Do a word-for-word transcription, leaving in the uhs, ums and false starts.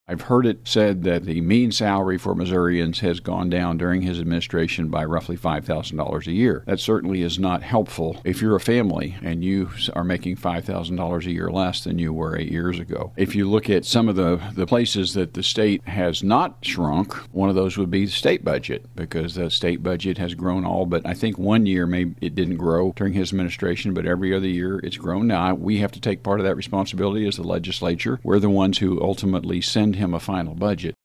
I've heard it said that the mean salary for Missourians has gone down during his administration by roughly five thousand dollars a year. That certainly is not helpful if you're a family and you are making five thousand dollars a year less than you were eight years ago. If you look at some of the, the places that the state has not shrunk, one of those would be the state budget, because the state budget has grown all but, I think one year maybe it didn't grow during his administration, but every other year it's grown. Now, we have to take part of that responsibility as the legislature. We're the ones who ultimately send him a final budget.